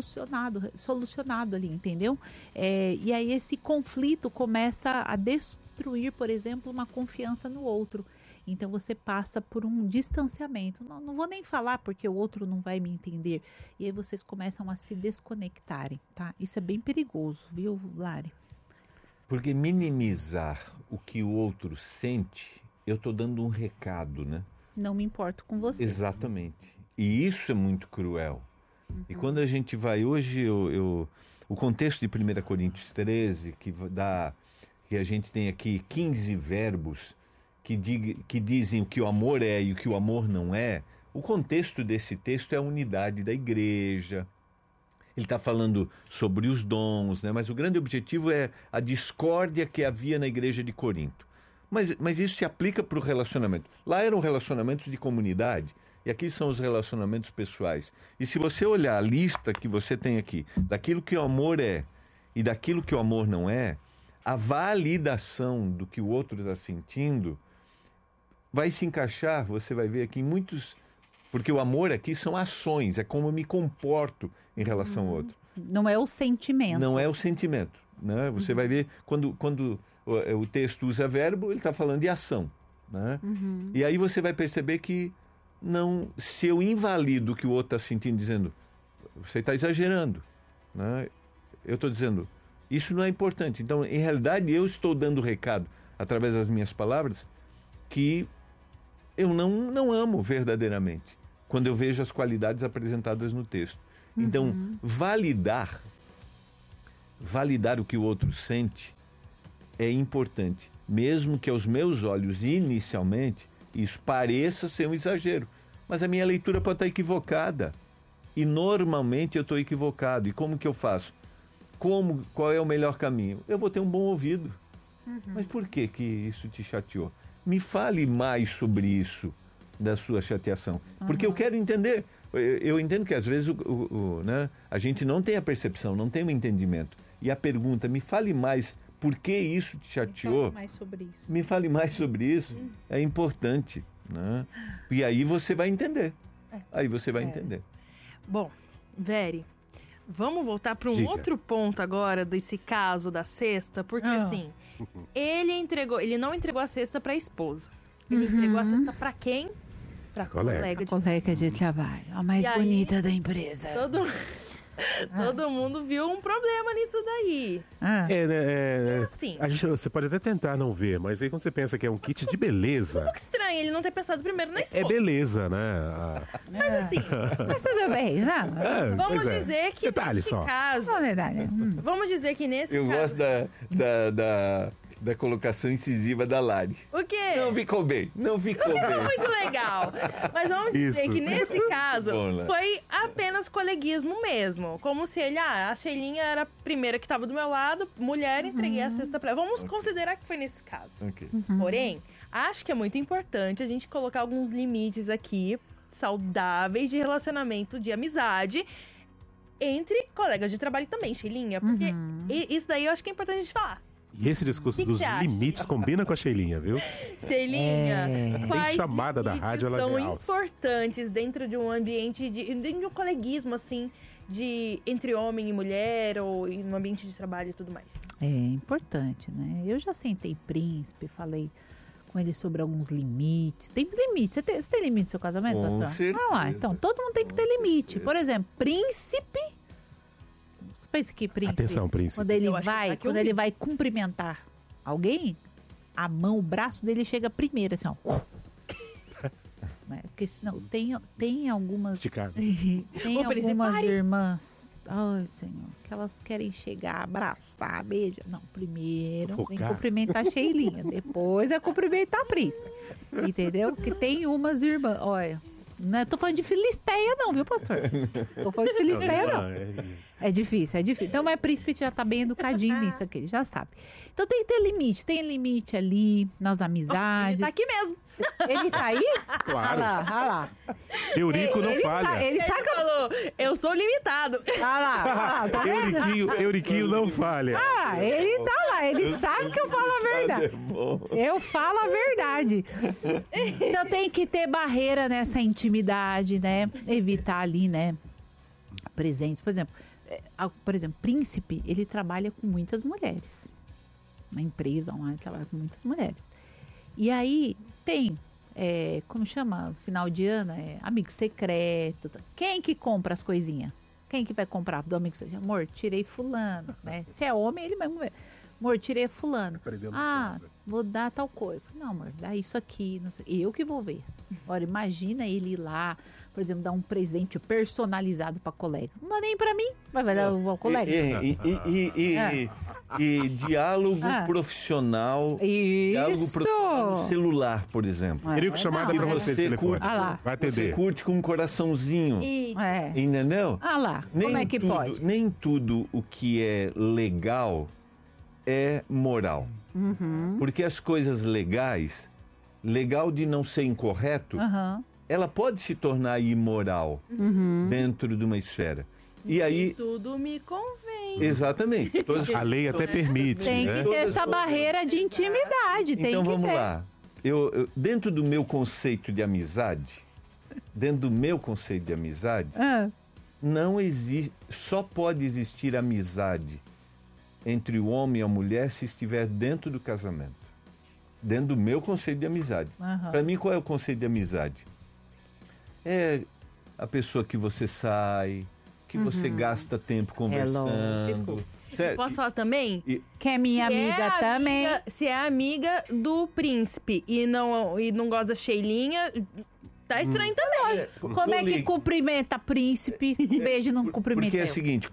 solucionado ali, entendeu? E aí esse conflito começa a destruir, por exemplo, uma confiança no outro. Então você passa por um distanciamento. Não vou nem falar porque o outro não vai me entender. E aí vocês começam a se desconectarem, tá? Isso é bem perigoso, viu, Lari? Porque minimizar o que o outro sente, eu estou dando um recado, né? Não me importo com você. Exatamente. E isso é muito cruel. E quando a gente vai hoje, o contexto de 1 Coríntios 13, que a gente tem aqui 15 verbos que dizem o que o amor é e o que o amor não é, o contexto desse texto é a unidade da igreja. Ele está falando sobre os dons, né? Mas o grande objetivo é a discórdia que havia na igreja de Corinto. Mas isso se aplica para o relacionamento. Lá eram relacionamentos de comunidade e aqui são os relacionamentos pessoais. E se você olhar a lista que você tem aqui, daquilo que o amor é e daquilo que o amor não é, a validação do que o outro está sentindo vai se encaixar, você vai ver aqui em muitos... Porque o amor aqui são ações, é como eu me comporto em relação ao outro. Não é o sentimento. Não é o sentimento, né? Você vai ver, quando o texto usa verbo, ele está falando de ação, né? E aí você vai perceber que se eu invalido o que o outro está sentindo, dizendo, você está exagerando, né? Eu estou dizendo, isso não é importante. Então, em realidade, eu estou dando recado, através das minhas palavras, que eu não amo verdadeiramente, quando eu vejo as qualidades apresentadas no texto. Então, validar o que o outro sente é importante, mesmo que aos meus olhos, inicialmente, isso pareça ser um exagero. Mas a minha leitura pode estar equivocada. E normalmente eu estou equivocado. E como que eu faço? Qual é o melhor caminho? Eu vou ter um bom ouvido. Mas por que isso te chateou? Me fale mais sobre isso, da sua chateação. Porque eu quero entender. Eu entendo que às vezes né, a gente não tem a percepção, não tem o entendimento. E a pergunta, me fale mais, por que isso te chateou? Me fale mais sobre isso. Me fale mais sobre isso. É importante. Né? E aí você vai entender. Aí você vai entender. Bom, Veri, vamos voltar para um outro ponto agora desse caso da cesta, porque assim, ele não entregou a cesta para a esposa. Ele entregou a cesta para quem? Para colega de trabalho, a mais bonita da empresa. Todo mundo viu um problema nisso daí. Assim. Você pode até tentar não ver, mas aí quando você pensa que é um kit de beleza... Um pouco estranho ele não ter pensado primeiro na esposa. É beleza, né? Mas assim... Mas tudo bem, né? Vamos dizer que nesse caso... Vamos dizer que nesse caso... Eu gosto da colocação incisiva da Lari. O quê? Não ficou bem. Não ficou bem. Muito legal. Mas vamos dizer que nesse caso foi apenas coleguismo mesmo. Como se ele, a Sheilinha era a primeira que estava do meu lado, mulher, entreguei a cesta pra ela. Vamos considerar que foi nesse caso. Porém, acho que é muito importante a gente colocar alguns limites aqui, saudáveis de relacionamento, de amizade, entre colegas de trabalho também, Sheilinha. Porque isso daí eu acho que é importante a gente falar. E esse discurso dos limites combina com a Sheilinha, viu? Sheilinha, tem chamada da rádio, ela são importantes dentro de um ambiente, dentro de um coleguismo, assim, entre homem e mulher, ou no ambiente de trabalho e tudo mais. É importante, né? Eu já sentei príncipe, falei com ele sobre alguns limites. Tem limite? Você tem limite no seu casamento, pastor? Com certeza. Então todo mundo tem que ter limite. Por exemplo, príncipe... pensa que príncipe... Atenção, príncipe. Quando ele vai cumprimentar alguém, a mão, o braço dele chega primeiro, assim, ó. Né? Porque senão tem algumas... Esticado. Tem algumas irmãs... Ai, Senhor, que elas querem chegar, abraçar, beijar. Não, primeiro vem cumprimentar a Sheilinha, depois é cumprimentar a príncipe. Entendeu? Porque tem umas irmãs, olha, não tô falando de filisteia não, viu, pastor? Tô falando de filisteia não. É difícil. Então, mas príncipe já tá bem educadinho nisso aqui, ele já sabe. Então tem que ter limite, ali nas amizades. Ele tá aqui mesmo. Ele tá aí? Claro. Olha lá. Eurico não falha. Ele falou, eu sou limitado. Olha lá, tá vendo? Euriquinho não falha. Ele tá lá, ele sabe que eu falo a verdade. Eu falo a verdade. Então tem que ter barreira nessa intimidade, né? Evitar ali, né? Presentes. Por exemplo, príncipe, ele trabalha com muitas mulheres. Na empresa lá, ele trabalha com muitas mulheres. E aí tem, como chama, final de ano, amigo secreto. Quem que compra as coisinhas? Quem que vai comprar do amigo secreto? Amor, tirei fulano, né? Se é homem, ele mesmo... Amor, tirei fulano. Vou dar tal coisa. Não, amor, dá isso aqui. Não sei. Eu que vou ver. Agora, imagina ele ir lá, por exemplo, dar um presente personalizado para colega. Não dá nem para mim, vai dar ao colega. E diálogo profissional. Isso. Diálogo profissional no celular, por exemplo. Queria chamada para você telefone. Vai atender. Você curte com um coraçãozinho. Entendeu? Como é que pode? Nem tudo o que é legal é moral. Porque as coisas legais, legal de não ser incorreto, ela pode se tornar imoral dentro de uma esfera. E aí... Tudo me convém. Exatamente. A lei até permite. Tem que ter essa barreira de intimidade. Então vamos lá. Eu, dentro do meu conceito de amizade, não existe, só pode existir amizade entre o homem e a mulher se estiver dentro do casamento. Dentro do meu conceito de amizade. Para mim, qual é o conceito de amizade? É a pessoa que você sai, que você gasta tempo conversando. Certo? Posso falar também? Que é minha amiga também. Se é amiga do príncipe e não gosta da Sheilinha... Tá estranho também. Como é que cumprimenta príncipe? Um beijo não cumprimenta. Porque é o seguinte,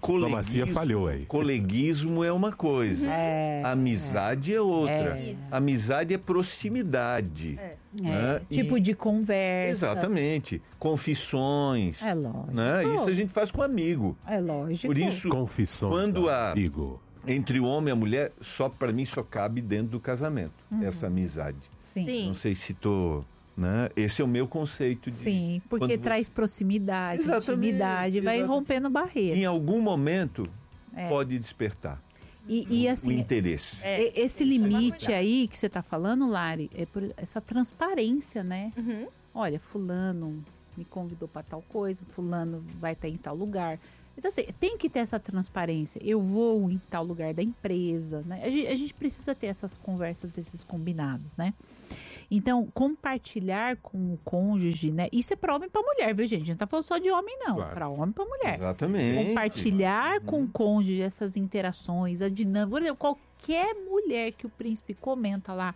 coleguismo é uma coisa. Amizade é outra. Amizade é proximidade. Né? Tipo de conversa. Exatamente. Confissões. É lógico. Né? Isso a gente faz com amigo. É lógico. Por isso, confissões, quando amigo. Entre o homem e a mulher, para mim só cabe dentro do casamento. Essa amizade. Sim. Não sei se estou... Né? Esse é o meu conceito de... Sim, porque traz proximidade, intimidade, vai rompendo barreiras. Em algum momento pode despertar e assim, o interesse. Esse limite aí que você está falando, Lari, é por essa transparência, né? Olha, fulano me convidou para tal coisa, fulano vai estar em tal lugar. Então, assim, tem que ter essa transparência. Eu vou em tal lugar da empresa, né? A gente precisa ter essas conversas, esses combinados, né? Então, compartilhar com o cônjuge, né? Isso é para homem e para mulher, viu, gente? A gente não tá falando só de homem, não. Claro. Para homem e para mulher. Exatamente. Compartilhar com o cônjuge essas interações, a dinâmica. Por exemplo, qualquer mulher que o príncipe comenta lá,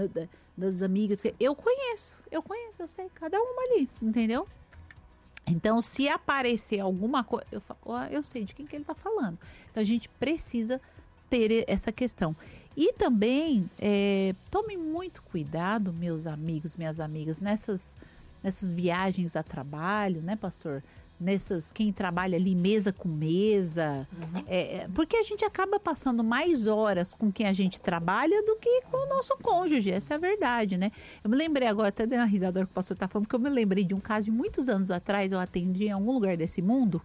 das amigas, eu conheço, eu sei cada uma ali, entendeu? Então, se aparecer alguma coisa, eu sei de quem que ele tá falando. Então, a gente precisa ter essa questão. E também, tome muito cuidado, meus amigos, minhas amigas, nessas viagens a trabalho, né, pastor? Quem trabalha ali mesa com mesa. Porque a gente acaba passando mais horas com quem a gente trabalha do que com o nosso cônjuge. Essa é a verdade, né? Eu me lembrei agora, até dei uma risada que o pastor tá falando, porque eu me lembrei de um caso de muitos anos atrás, eu atendi em algum lugar desse mundo,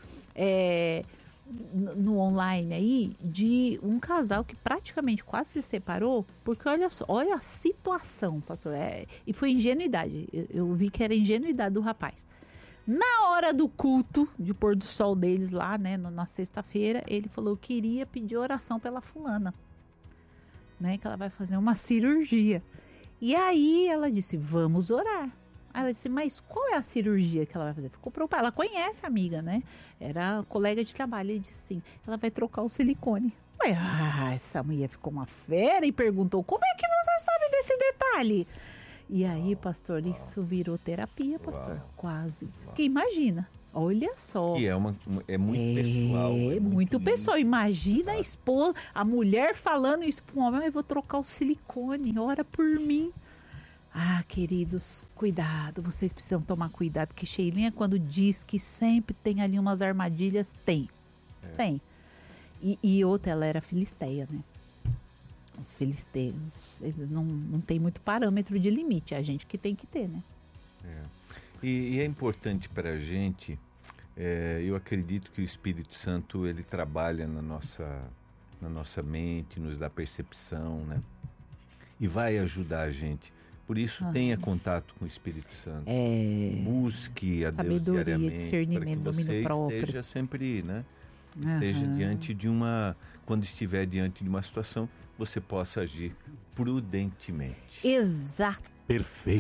no online aí, de um casal que praticamente quase se separou, porque olha a situação, pastor, e foi ingenuidade, eu vi que era ingenuidade do rapaz. Na hora do culto, de pôr do sol deles lá, né, na sexta-feira, ele falou, eu queria pedir oração pela fulana, né, que ela vai fazer uma cirurgia. E aí ela disse, vamos orar. Aí ela disse, mas qual é a cirurgia que ela vai fazer? Ficou preocupada. Ela conhece a amiga, né? Era colega de trabalho. Ele disse sim, ela vai trocar o silicone. Essa mulher ficou uma fera e perguntou, como é que você sabe desse detalhe? E aí, pastor, isso virou terapia, pastor. Quase. Porque imagina, olha só. E é muito pessoal. É muito pessoal. Imagina a esposa, a mulher falando isso para um homem, eu vou trocar o silicone, ora por mim. Ah, queridos, cuidado, vocês precisam tomar cuidado, porque Sheilinha, quando diz que sempre tem ali umas armadilhas, tem. E outra, ela era filisteia, né? Os filisteus, eles não tem muito parâmetro de limite, é a gente que tem que ter, né? E é importante para a gente, eu acredito que o Espírito Santo, ele trabalha na nossa mente, nos dá percepção, né? E vai ajudar a gente. Por isso, tenha contato com o Espírito Santo. Busque a Deus diariamente. Sabedoria, discernimento, domínio próprio. Esteja sempre, né? Esteja diante de quando estiver diante de uma situação, você possa agir prudentemente. Exato. Perfeito.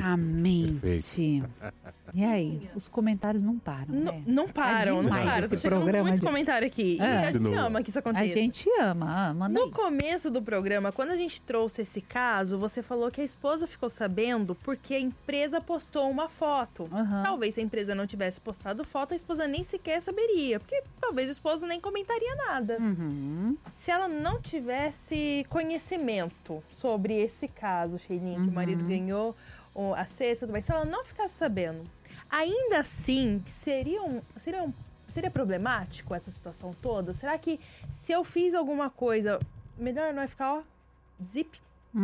E aí, os comentários não param, né? Não param, não param. Esse programa muito comentário aqui. E a gente ama que isso aconteça. A gente ama. No começo do programa, quando a gente trouxe esse caso, você falou que a esposa ficou sabendo porque a empresa postou uma foto. Talvez se a empresa não tivesse postado foto, a esposa nem sequer saberia. Porque talvez o esposo nem comentaria nada. Se ela não tivesse conhecimento sobre esse caso, Sheilinha, que o marido ganhou a cesta, mas se ela não ficasse sabendo, ainda assim seria problemático essa situação toda? Será que se eu fiz alguma coisa, melhor não é ficar, zip?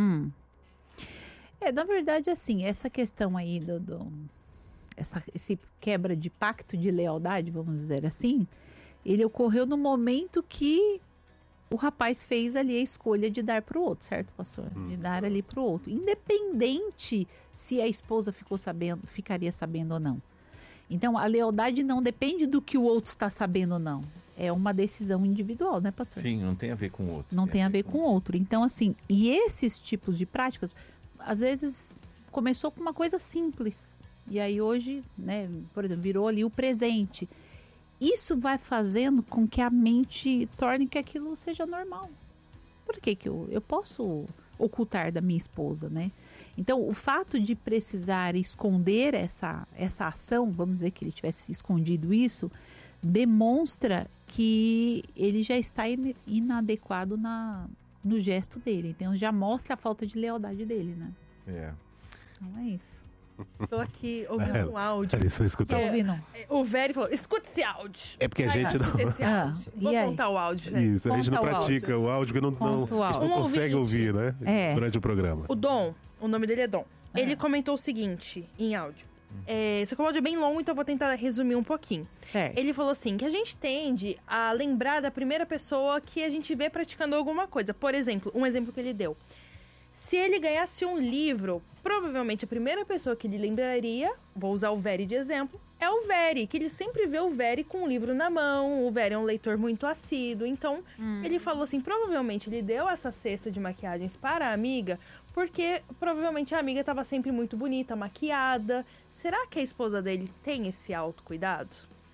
Na verdade, assim, essa questão aí esse quebra de pacto de lealdade, vamos dizer assim, ele ocorreu no momento que o rapaz fez ali a escolha de dar para o outro, certo, pastor? De dar ali para o outro. Independente se a esposa ficaria sabendo ou não. Então, a lealdade não depende do que o outro está sabendo ou não. É uma decisão individual, né, pastor? Sim, não tem a ver com o outro. Não tem a ver com o outro. Então, assim, e esses tipos de práticas, às vezes, começou com uma coisa simples. E aí hoje, né, por exemplo, virou ali o presente. Isso vai fazendo com que a mente torne que aquilo seja normal. Por que eu posso ocultar da minha esposa, né? Então, o fato de precisar esconder essa ação, vamos dizer que ele tivesse escondido isso, demonstra que ele já está inadequado no gesto dele. Então, já mostra a falta de lealdade dele, né? Então, é isso. Tô aqui ouvindo um áudio. O Vério falou, escuta esse áudio. É porque a gente não... Vou contar o áudio. Isso, a gente não pratica o áudio, porque a gente não consegue ouvir, né? Durante o programa. O Dom, o nome dele é Dom. Ele comentou o seguinte em áudio. Só que o áudio é bem longo, então eu vou tentar resumir um pouquinho. Ele falou assim, que a gente tende a lembrar da primeira pessoa que a gente vê praticando alguma coisa. Por exemplo, um exemplo que ele deu. Se ele ganhasse um livro, provavelmente a primeira pessoa que ele lembraria, vou usar o Véry de exemplo, é o Véry, que ele sempre vê o Véry com um livro na mão, o Véry é um leitor muito assíduo, então ele falou assim, provavelmente ele deu essa cesta de maquiagens para a amiga, porque provavelmente a amiga estava sempre muito bonita, maquiada. Será que a esposa dele tem esse autocuidado?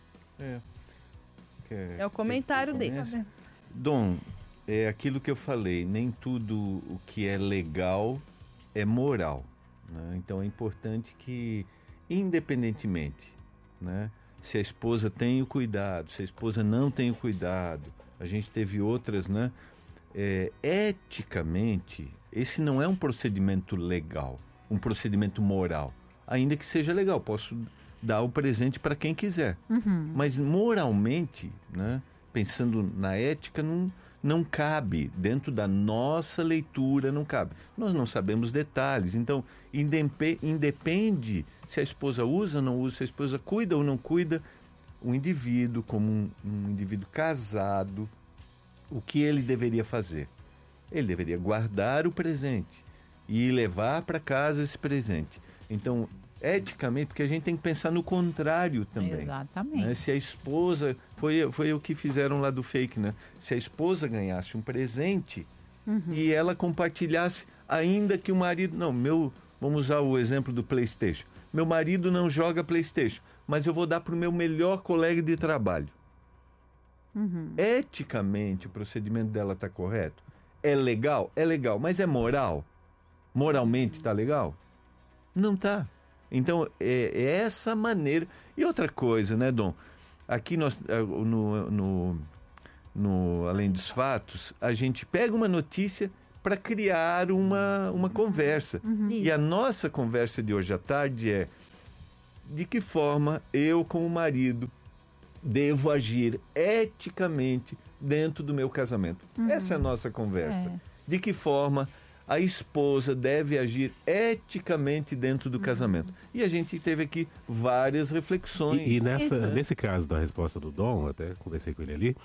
É o comentário dele. Dom, é aquilo que eu falei, nem tudo o que é legal é moral, né? Então é importante que, independentemente, né, se a esposa tem o cuidado, se a esposa não tem o cuidado, a gente teve outras, né? Eticamente, esse não é um procedimento legal, um procedimento moral, ainda que seja legal, posso dar o presente para quem quiser, mas moralmente, né, pensando na ética, não cabe, dentro da nossa leitura não cabe. Nós não sabemos detalhes, então independe se a esposa usa ou não usa, se a esposa cuida ou não cuida, o indivíduo, como um indivíduo casado, o que ele deveria fazer? Ele deveria guardar o presente e levar para casa esse presente. Então, eticamente, porque a gente tem que pensar no contrário também. Exatamente. Né? Se a esposa, foi o que fizeram lá do fake, né? Se a esposa ganhasse um presente e ela compartilhasse, ainda que o marido... vamos usar o exemplo do PlayStation. meu marido não joga PlayStation, mas eu vou dar para o meu melhor colega de trabalho. Eticamente, o procedimento dela está correto? É legal? É legal, mas é moral? Moralmente está legal? Não está. Então, é essa maneira. E outra coisa, né, Dom? Aqui nós, no Além dos Fatos, a gente pega uma notícia para criar uma conversa. E a nossa conversa de hoje à tarde é: de que forma eu, como marido, devo agir eticamente dentro do meu casamento? Essa é a nossa conversa. De que forma a esposa deve agir eticamente dentro do casamento? E a gente teve aqui várias reflexões. E nesse caso da resposta do Dom, até conversei com ele ali,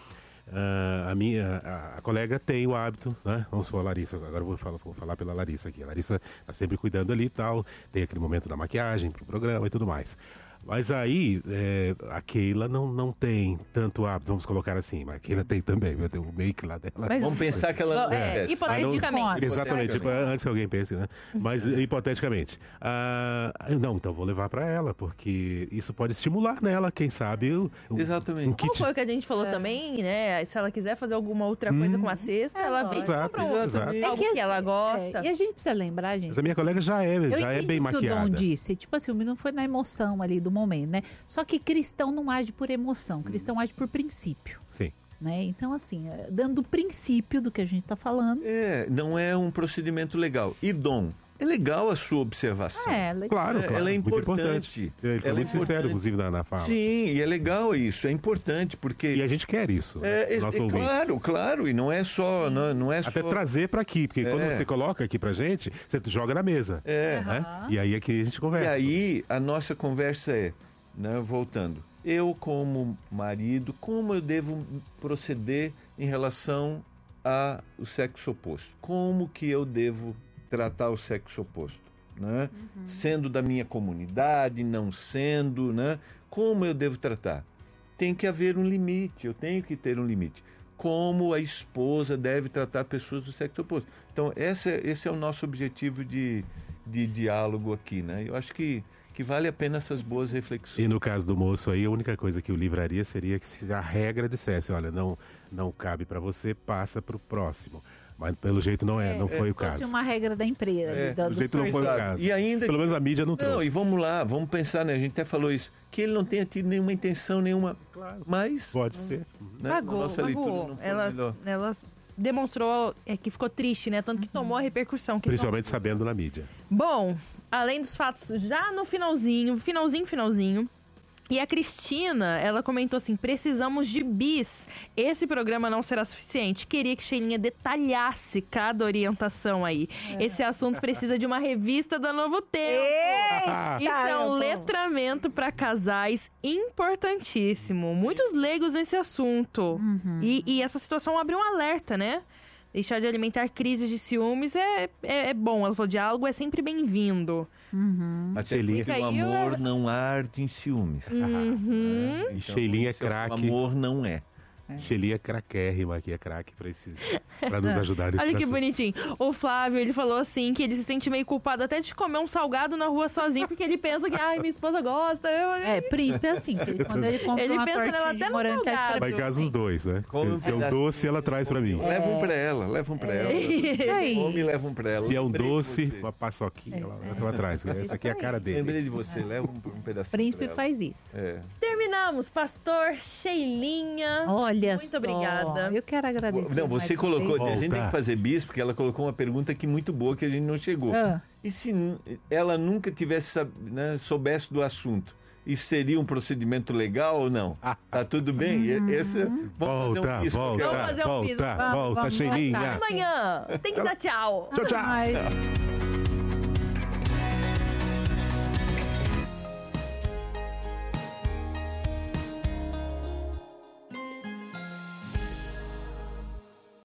a colega tem o hábito, né? Vamos falar, Larissa, agora eu vou falar pela Larissa aqui. A Larissa está sempre cuidando ali e tal, tem aquele momento da maquiagem para o programa e tudo mais. Mas aí, a Keila não tem tanto hábito, vamos colocar assim, mas a Keila tem também, tem o make lá dela. Mas, vamos pensar que ela não hipoteticamente. Exatamente, antes que alguém pense, né? Mas hipoteticamente. Não, então vou levar para ela, porque isso pode estimular nela, quem sabe. Exatamente. Como foi o que a gente falou também, né? Se ela quiser fazer alguma outra coisa com a cesta, ela vem compra algo que ela gosta. E a gente precisa lembrar, gente. Mas a minha colega já é bem maquiada. O Dom disse, tipo assim, o menino foi na emoção ali do momento, né? Só que cristão não age por emoção, cristão age por princípio. Sim. Né? Então, assim, dando o princípio do que a gente está falando. Não é um procedimento legal. E Dom, é legal a sua observação. Legal. Claro. Ela é importante. Ele foi muito sincero, inclusive, na fala. Sim, e é legal isso, é importante, porque... E a gente quer isso, nosso ouvinte. Claro, e não é só... Não é até só... trazer para aqui, porque quando você coloca aqui pra gente, você joga na mesa. Né? E aí aqui a gente conversa. E aí a nossa conversa é, né, voltando, eu como marido, como eu devo proceder em relação ao sexo oposto? Como que eu devo tratar o sexo oposto, né? Sendo da minha comunidade, não sendo, né? Como eu devo tratar? Tem que haver um limite, eu tenho que ter um limite. Como a esposa deve tratar pessoas do sexo oposto? Então, esse é o nosso objetivo de diálogo aqui, né? Eu acho que vale a pena essas boas reflexões. E no caso do moço aí, a única coisa que o livraria seria que se a regra dissesse, olha, não cabe para você, passa para o próximo. Mas pelo jeito não foi o caso. Fosse uma regra da empresa. Pelo jeito não foi o caso. E ainda, pelo menos a mídia não trouxe. Não, e vamos lá, vamos pensar, né? A gente até falou isso, que ele não tenha tido nenhuma intenção, Claro. Mas... Pode ser. Né? Magoou. Ela demonstrou que ficou triste, né? Tanto que tomou a repercussão. Principalmente sabendo na mídia. Bom, além dos fatos, já no finalzinho. E a Cristina, ela comentou assim, precisamos de bis. Esse programa não será suficiente. Queria que Sheilinha detalhasse cada orientação aí. Esse assunto precisa de uma revista da Novo Tempo. Isso é um letramento para casais importantíssimo. Muitos leigos nesse assunto. E essa situação abre um alerta, né? Deixar de alimentar crises de ciúmes é bom. Ela falou, diálogo é sempre bem-vindo. Até porque o amor não arde em ciúmes. E Sheilinha é craque. O amor não é. Sheilinha é craquérrima aqui, é craque pra nos ajudar nesse Olha que assunto. bonitinho. O Flávio, ele falou assim, que ele se sente meio culpado até de comer um salgado na rua sozinho, porque ele pensa que, minha esposa gosta. Príncipe é assim. Quando ele compra uma pensa nela tortinha até de morango, Vai em casa os dois, né? Se é um doce, ela traz pra mim. Levam pra ela. Come e levam pra ela. Se é um doce, uma paçoquinha, ela traz. Essa aqui é a cara dele. Lembrei de você, leva um pedacinho. Príncipe faz isso. Terminamos, pastor Sheilinha. Olha muito só. Obrigada. Eu quero agradecer. Não, você colocou, a gente tem que fazer bis, porque ela colocou uma pergunta aqui muito boa que a gente não chegou. E se ela nunca tivesse, soubesse do assunto? Isso seria um procedimento legal ou não? Tá tudo bem? Vamos fazer um bis. Volta, Sheilinha. Amanhã tem que dar tchau. Tchau.